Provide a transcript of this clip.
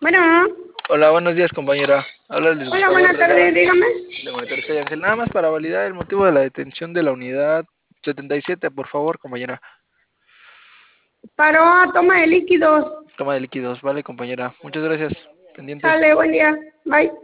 Bueno, Hola, buenos días, compañera. Habla Luis hola, Gustavo buenas Herrera, tardes, dígame. de Monitor Soy Ángel. Nada más para validar el motivo de la detención de la unidad 77, por favor, compañera. Paró a toma de líquidos. Toma de líquidos, vale, compañera. Muchas gracias. Pendiente. Sale, buen día. Bye.